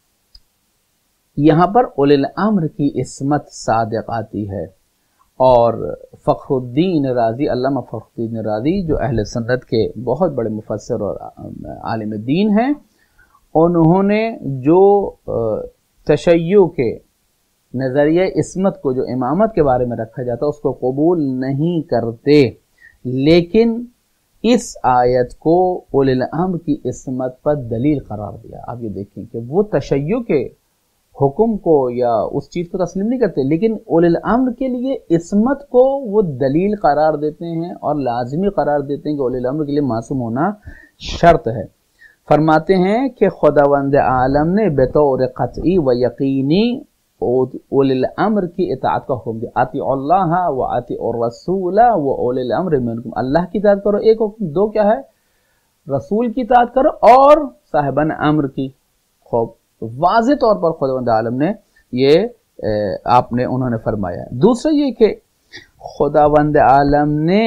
یہاں پر اولی الامر کی عصمت صادق آتی ہے، اور فخر الدین رازی، علامہ فخر الدین رازی جو اہل سنت کے بہت بڑے مفسر اور عالم دین ہیں، انہوں نے جو تشیع کے نظریہ عصمت کو، جو امامت کے بارے میں رکھا جاتا اس کو قبول نہیں کرتے، لیکن اس آیت کو اولی الامر کی عصمت پر دلیل قرار دیا۔ آپ یہ دیکھیں کہ وہ تشیع کے حکم کو یا اس چیز کو تسلیم نہیں کرتے، لیکن اولی الامر کے لیے عصمت کو وہ دلیل قرار دیتے ہیں اور لازمی قرار دیتے ہیں کہ اولی الامر کے لیے معصوم ہونا شرط ہے۔ فرماتے ہیں کہ خداوند عالم نے بطور قطعی و یقینی اولی الامر کی اطاعت کا حکم دیا۔ اطیعوا اللہ و اطیعوا الرسول و اولی الامر منکم، اللہ کی اطاعت کرو، ایک حکم، دو کیا ہے؟ رسول کی اطاعت کرو اور صاحبان امر کی۔ خوب واضح طور پر خداوند عالم نے یہ انہوں نے فرمایا۔ دوسرا یہ کہ خداوند عالم نے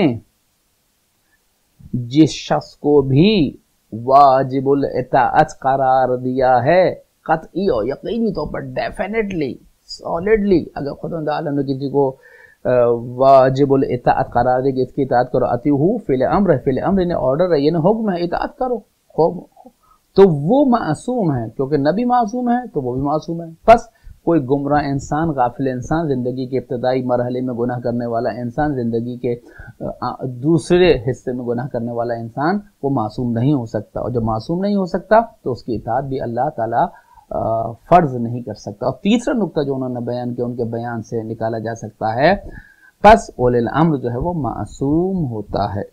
جس شخص کو بھی واجب الاطاعت قرار دیا ہے، قطعی اور یقینی طور پر، ڈیفینیٹلی، سالڈلی، اگر خداوند عالم نے کسی کو واجب الاطاعت قرار دے کہ اس کی اطاعت کرو، اطیعوہ فعل امر ہے، فعل امر نے آرڈر ہے، یعنی حکم ہے، اطاعت کرو، تو وہ معصوم ہے، کیونکہ نبی معصوم ہے تو وہ بھی معصوم ہے۔ پس کوئی گمراہ انسان، غافل انسان، زندگی کے ابتدائی مرحلے میں گناہ کرنے والا انسان، زندگی کے دوسرے حصے میں گناہ کرنے والا انسان، وہ معصوم نہیں ہو سکتا، اور جب معصوم نہیں ہو سکتا تو اس کی اطاعت بھی اللہ تعالیٰ فرض نہیں کر سکتا۔ اور تیسرا نقطہ جو انہوں نے بیان کیا، ان کے بیان سے نکالا جا سکتا ہے، پس اولی الامر جو ہے وہ معصوم ہوتا ہے،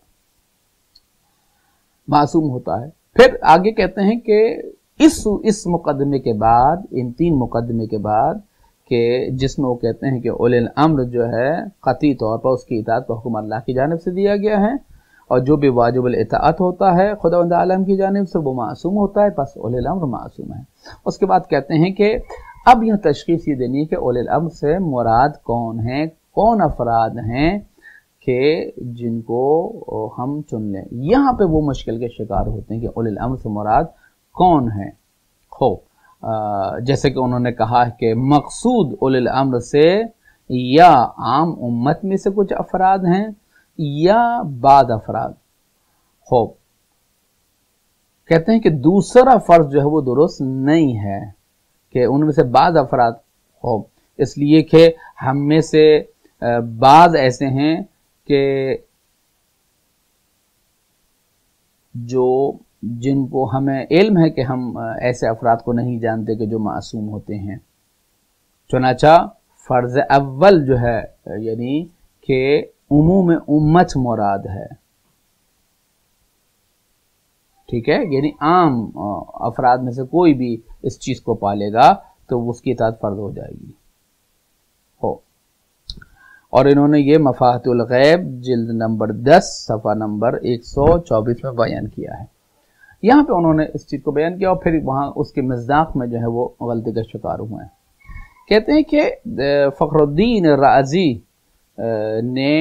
معصوم ہوتا ہے۔ پھر آگے کہتے ہیں کہ اس مقدمے کے بعد، ان تین مقدمے کے بعد، کہ جس میں وہ کہتے ہیں کہ اولی الامر جو ہے قطعی طور پر اس کی اطاعت کا حکم اللہ کی جانب سے دیا گیا ہے، اور جو بھی واجب الاطاعت ہوتا ہے خداوند عالم کی جانب سے وہ معصوم ہوتا ہے، پس اولی الامر معصوم ہے۔ اس کے بعد کہتے ہیں کہ اب یہ تشخیص یہ دینی ہے کہ اولی الامر سے مراد کون ہیں، کون افراد ہیں کہ جن کو ہم چن لیں۔ یہاں پہ وہ مشکل کے شکار ہوتے ہیں کہ اولی الامر سے مراد کون ہے۔ جیسے کہ انہوں نے کہا کہ مقصود اولی الامر سے یا عام امت میں سے کچھ افراد ہیں یا بعض افراد۔ کہتے ہیں کہ دوسرا فرض جو ہے وہ درست نہیں ہے کہ ان میں سے بعض افراد، اس لیے کہ ہم میں سے بعض ایسے ہیں کہ جن کو ہمیں علم ہے کہ ہم ایسے افراد کو نہیں جانتے کہ جو معصوم ہوتے ہیں۔ چنانچہ فرض اول جو ہے یعنی کہ عموم امت مراد ہے، ٹھیک ہے، یعنی عام افراد میں سے کوئی بھی اس چیز کو پالے گا تو اس کی اطاعت فرض ہو جائے گی۔ اور انہوں نے یہ مفاتیح الغیب جلد نمبر 10 صفحہ نمبر 124 میں بیان کیا ہے. یہاں پہ انہوں نے اس چیز کو بیان کیا اور پھر وہاں اس کے مصداق میں جو ہے وہ غلطی کا شکار ہوئے ہیں. کہتے ہیں کہ فخر الدین رازی نے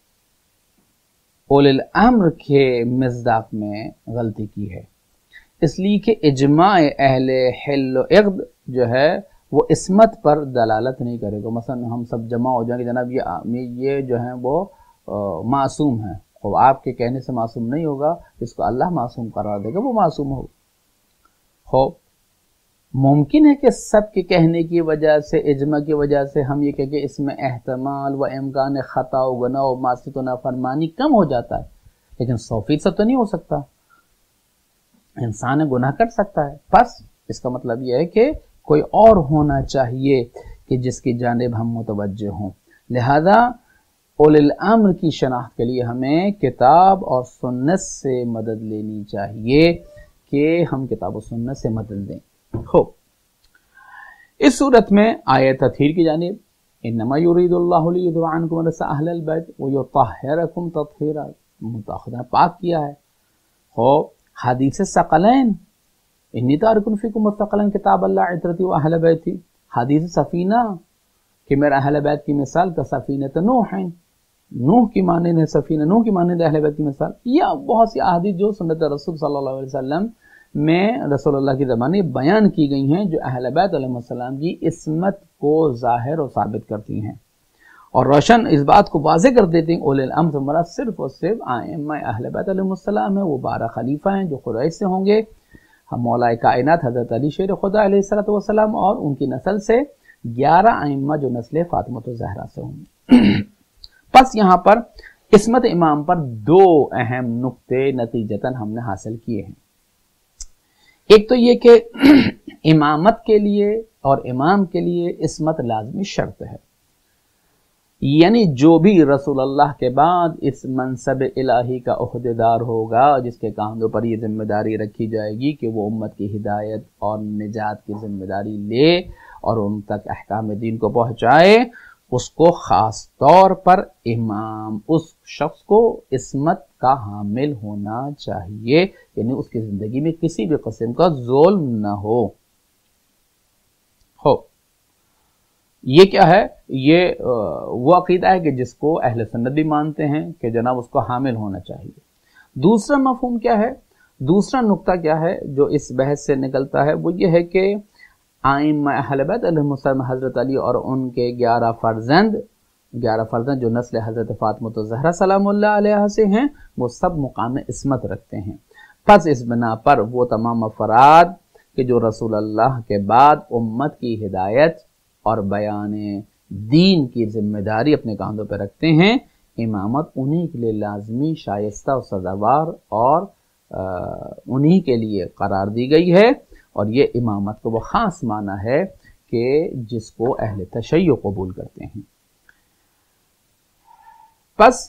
اول الامر کے مصداق میں غلطی کی ہے، اس لیے کہ اجماع اہل حل و عقد جو ہے وہ عصمت پر دلالت نہیں کرے گا. مثلا ہم سب جمع ہو جائیں گے جناب یہ جو ہیں وہ معصوم ہیں، اور آپ کے کہنے سے معصوم نہیں ہوگا، اس کو اللہ معصوم قرار دے گا، وہ معصوم ہو. ممکن ہے کہ سب کے کہنے کی وجہ سے، اجماع کی وجہ سے ہم یہ کہیں کہ اس میں احتمال و امکان خطا و گناہ و معصیت و نافرمانی کم ہو جاتا ہے، لیکن 100% تو نہیں ہو سکتا. انسان گناہ کر سکتا ہے، بس اس کا مطلب یہ ہے کہ کوئی اور ہونا چاہیے کہ جس کی جانب ہم متوجہ ہوں. لہذا اول الامر کی شناخت کے لیے ہمیں کتاب اور سنت سے مدد لینی چاہیے کہ ہم کتاب و سنت سے مدد دیں. اس صورت میں آیت تطہیر کی جانب انما یرید اللہ لیذهب عنکم الرجس اہل البیت ویطہرکم تطہیرا، خدا پاک کیا ہے. حدیث ثقلین انی تارک فیکم مستقلا کتاب اللہ عترتی و اہل بیتی، حدیث سفینہ کہ میرا اہل بیت کی مثال کا سفینہ نوح ہے، نوح کی مانند ہے سفینہ، نوح کی مانند اہل بیت کی مثال. یا بہت سی احادیث جو سنت رسول صلی اللہ علیہ وسلم میں رسول اللہ کی زبانی بیان کی گئی ہیں جو اہل بیت علیہ السلام کی عصمت کو ظاہر اور ثابت کرتی ہیں اور روشن اس بات کو واضح کر دیتے ہیں. اول الامر سے مراد صرف اور صرف ائمہ اہل بیت علیہ السلام ہیں. وہ 12 خلیفہ ہیں جو قریش سے ہوں گے، ہم مولا کائنات حضرت علی شیر خدا علیہ السلام اور ان کی نسل سے 11 ائمہ جو نسل فاطمہ الزہرا سے ہوں گے. پس یہاں پر عصمت امام پر 2 اہم نقطے نتیجتاً ہم نے حاصل کیے ہیں. ایک تو یہ کہ امامت کے لیے اور امام کے لیے عصمت لازمی شرط ہے، یعنی جو بھی رسول اللہ کے بعد اس منصب الہی کا عہدیدار ہوگا، جس کے کاندھوں پر یہ ذمہ داری رکھی جائے گی کہ وہ امت کی ہدایت اور نجات کی ذمہ داری لے اور ان تک احکام دین کو پہنچائے، اس کو خاص طور پر امام اس شخص کو عصمت کا حامل ہونا چاہیے، یعنی اس کی زندگی میں کسی بھی قسم کا ظلم نہ ہو. یہ کیا ہے؟ یہ وہ عقیدہ ہے کہ جس کو اہل سنت بھی مانتے ہیں کہ جناب اس کو حامل ہونا چاہیے. دوسرا مفہوم کیا ہے، دوسرا نقطہ کیا ہے جو اس بحث سے نکلتا ہے، وہ یہ ہے کہ ائمہ اہل بیت علیہ السلام حضرت علی اور ان کے 11 فرزند جو نسل حضرت فاطمہ الزہرا سلام اللہ علیہ سے ہیں، وہ سب مقام عصمت رکھتے ہیں. پس اس بنا پر وہ تمام افراد کہ جو رسول اللہ کے بعد امت کی ہدایت اور بیان دین کی ذمہ داری اپنے کاندھوں پہ رکھتے ہیں، امامت انہی کے لیے لازمی، شائستہ و سزاوار اور انہی کے لیے قرار دی گئی ہے. اور یہ امامت کو وہ خاص معنی ہے کہ جس کو اہل تشیع قبول کرتے ہیں. پس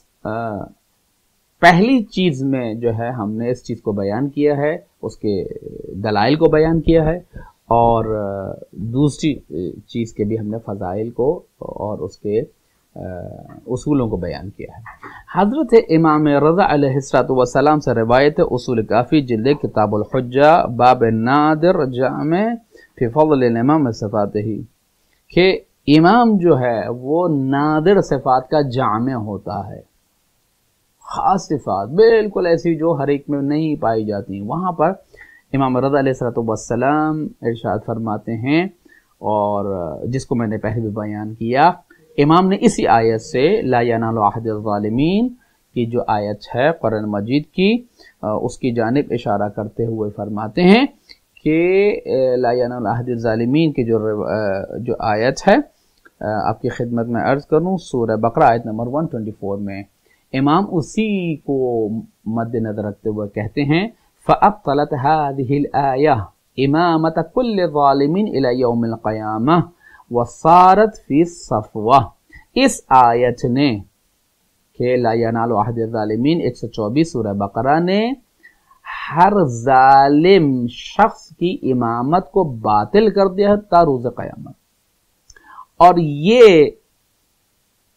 پہلی چیز میں جو ہے ہم نے اس چیز کو بیان کیا ہے، اس کے دلائل کو بیان کیا ہے، اور دوسری چیز کے بھی ہم نے فضائل کو اور اس کے اصولوں کو بیان کیا ہے. حضرت امام رضا علیہ السلام سے روایت ہے، اصول کافی جلد کتاب الحجہ باب نادر جامع فی فضل الامام صفاتہ، کہ امام جو ہے وہ نادر صفات کا جامع ہوتا ہے، خاص صفات بالکل ایسی جو ہر ایک میں نہیں پائی جاتی. وہاں پر امام رضا علیہ السلام ارشاد فرماتے ہیں، اور جس کو میں نے پہلے بھی بیان کیا، امام نے اسی آیت سے لا ینال عہد الظالمین کی جو آیت ہے قرآن مجید کی، اس کی جانب اشارہ کرتے ہوئے فرماتے ہیں کہ لا ینال عہد الظالمین کی جو آیت ہے، آپ کی خدمت میں عرض کروں، سورہ بقرہ آیت نمبر 124 میں امام اسی کو مد نظر رکھتے ہوئے کہتے ہیں فَأَبْطَلَتْ هَذِهِ الْآيَةِ إِمَامَةَ كُلِّ ظَالِمٍ إِلَى يَوْمِ الْقِيَامَةِ وَصَارَتْ فِي الصَّفْوَةِ، اس آیت نے کہ لا ینال عہد الظالمین 124 سورہ بقرہ نے ہر ظالم شخص کی امامت کو باطل کر دیا تا روز قیامت. اور یہ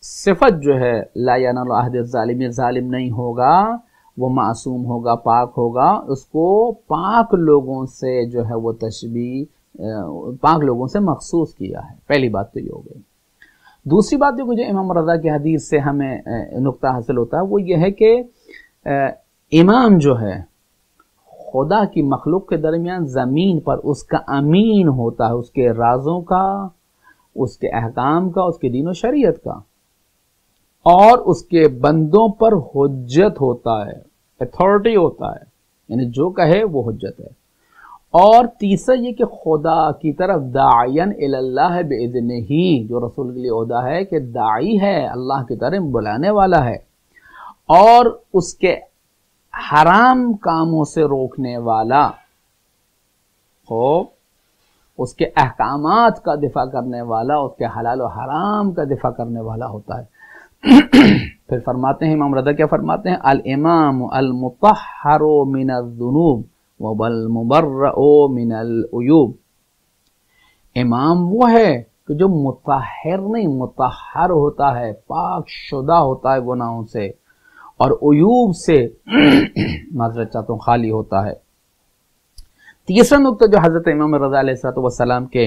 صفت جو ہے لا ینال عہد الظالمین، ظالم نہیں ہوگا، وہ معصوم ہوگا، پاک ہوگا، اس کو پاک لوگوں سے جو ہے وہ تشبیہ پاک لوگوں سے مخصوص کیا ہے۔ پہلی بات تو یہ ہو گئی۔ دوسری بات جو مجھے امام رضا کی حدیث سے ہمیں نقطہ حاصل ہوتا ہے وہ یہ ہے کہ امام جو ہے خدا کی مخلوق کے درمیان زمین پر اس کا امین ہوتا ہے، اس کے رازوں کا، اس کے احکام کا، اس کے دین و شریعت کا، اور اس کے بندوں پر حجت ہوتا ہے، اتھارٹی ہوتا ہے، یعنی جو کہے وہ حجت ہے۔ اور تیسرا یہ کہ خدا کی طرف داعین الی اللہ باذنہ، جو رسول کے لیے عہدہ ہے کہ داعی ہے، اللہ کی طرف بلانے والا ہے، اور اس کے حرام کاموں سے روکنے والا ہو، اس کے احکامات کا دفاع کرنے والا، اس کے حلال و حرام کا دفاع کرنے والا ہوتا ہے۔ پھر فرماتے ہیں امام رضا، کیا فرماتے ہیں؟ الامام المطہر من الذنوب والمبرأ من العیوب۔ امام وہ ہے کہ جو مطہر نہیں، مطہر ہوتا ہے، پاک شدہ ہوتا ہے گناہوں سے اور عیوب سے معذرت چاہتا ہوں خالی ہوتا ہے۔ تیسرا نقطہ جو حضرت امام رضا علیہ السلام کے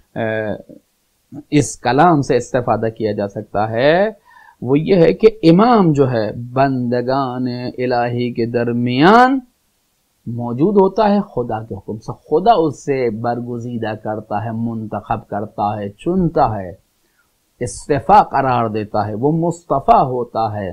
اس کلام سے استفادہ کیا جا سکتا ہے وہ یہ ہے کہ امام جو ہے بندگان الہی کے درمیان موجود ہوتا ہے خدا کے حکم سے، خدا اس سے برگزیدہ کرتا ہے، منتخب کرتا ہے، چنتا ہے، اصطفیٰ قرار دیتا ہے، وہ مصطفیٰ ہوتا ہے۔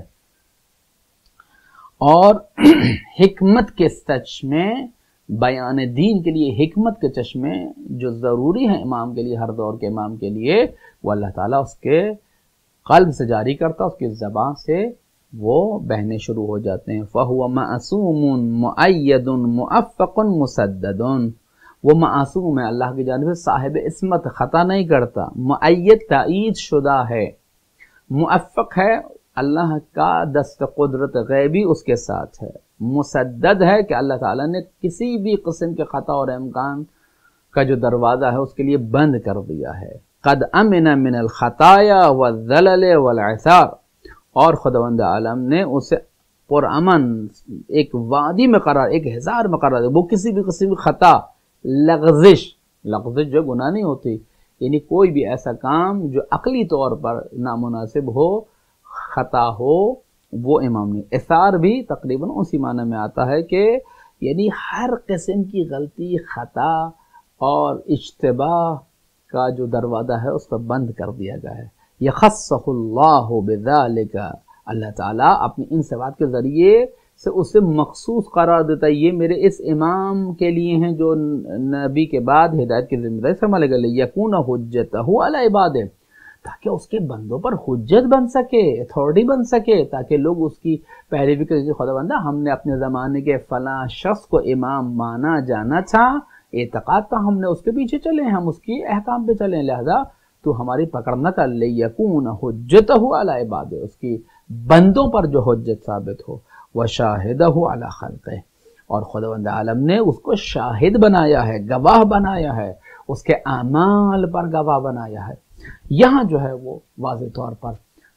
اور حکمت کے سچ میں، بیان دین کے لیے حکمت کے چشمے جو ضروری ہیں امام کے لیے، ہر دور کے امام کے لیے، وہ اللہ تعالیٰ اس کے قلب سے جاری کرتا، اس کی زبان سے وہ بہنے شروع ہو جاتے ہیں۔ فَهُوَ مَعْصُومٌ مُؤَيَّدٌ مُؤَفَّقٌ مُسَدَّدٌ، وہ معصوم ہے، اللہ کی جانب سے صاحب عصمت، خطا نہیں کرتا، مؤید تائید شدہ ہے، موفق ہے، اللہ کا دست قدرت غیبی اس کے ساتھ ہے، مسدد ہے کہ اللہ تعالیٰ نے کسی بھی قسم کے خطا اور امکان کا جو دروازہ ہے اس کے لیے بند کر دیا ہے۔ قد امن من الخطایا والذلل والعثار، اور خداوند عالم نے اسے پرامن ایک وادی میں قرار، ایک ہزار میں قرار دیا، وہ کسی بھی قسم کی خطا، لغزش جو گناہ نہیں ہوتی، یعنی کوئی بھی ایسا کام جو عقلی طور پر نامناسب ہو، خطا ہو، وہ امام نے۔ اثار بھی تقریباً اسی معنی میں آتا ہے کہ یعنی ہر قسم کی غلطی، خطا اور اشتباہ کا جو دروازہ ہے اس کو بند کر دیا گیا ہے۔ یخصہ اللہ بذالک، اللہ تعالیٰ اپنی ان صفات کے ذریعے سے اسے مخصوص قرار دیتا ہے، یہ میرے اس امام کے لیے ہیں جو نبی کے بعد ہدایت کی ذمہ داری سنبھالے گا، یکون حجتہ علی عبادہ، تاکہ اس کے بندوں پر حجت بن سکے، اتھارٹی بن سکے، تاکہ لوگ اس کی پیروی کریں کہ خدا بندہ ہم نے اپنے زمانے کے فلاں شخص کو امام مانا جانا تھا، اعتقاد تھا، ہم نے اس کے پیچھے چلیں، ہم اس کی احکام پہ چلیں، لہذا تو ہماری پکڑ نہ کر، لیکون حجتہ علی عبادہ، اس کی بندوں پر جو حجت ثابت ہو، وشاہدہ علی خلقہ، اور خداوند عالم نے اس کو شاہد بنایا ہے، گواہ بنایا ہے، اس کے اعمال پر گواہ بنایا ہے۔ یہاں جو ہے وہ واضح طور پر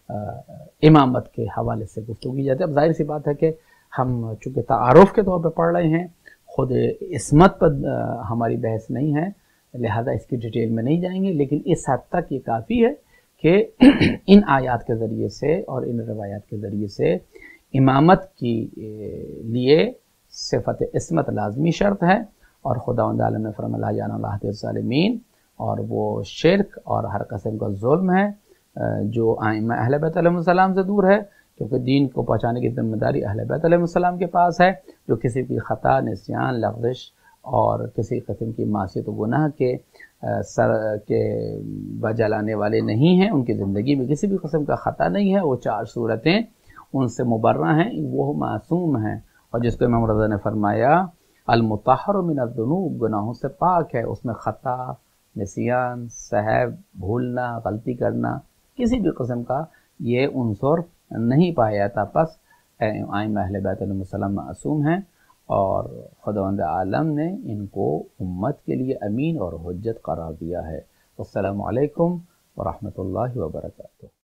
امامت کے حوالے سے گفتگو کی جاتی ہے۔ اب ظاہر سی بات ہے کہ ہم چونکہ تعارف کے طور پہ پڑھ رہے ہیں، خود عصمت پر ہماری بحث نہیں ہے، لہذا اس کی ڈیٹیل میں نہیں جائیں گے، لیکن اس حد تک یہ کافی ہے کہ ان آیات کے ذریعے سے اور ان روایات کے ذریعے سے امامت کی لیے صفت عصمت لازمی شرط ہے، اور خداوند عالم نے فرمایا لا یعنال عہد الظالمین، اور وہ شرک اور ہر قسم کا ظلم ہے جو ائمہ اہل بیت علیہ السلام سے دور ہے، کیونکہ دین کو پہنچانے کی ذمہ داری اہل بیت علیہ السلام کے پاس ہے، جو کسی کی خطا، نسیان، لغزش اور کسی قسم کی معصیت و گناہ کے سر کے وجہ لانے والے نہیں ہیں، ان کی زندگی میں کسی بھی قسم کا خطا نہیں ہے، وہ چار صورتیں ان سے مبرہ ہیں، وہ معصوم ہیں، اور جس کو امام رضا نے فرمایا المطہر من الذنوب، گناہوں سے پاک ہے، اس میں خطا، نسیان، سہو، بھولنا، غلطی کرنا، کسی بھی قسم کا یہ عنصر نہیں پایا جاتا۔ پس ائمہ اہل بیت علیہ السلام معصوم ہیں، اور خداوند عالم نے ان کو امت کے لیے امین اور حجت قرار دیا ہے۔ السلام علیکم ورحمۃ اللہ وبرکاتہ۔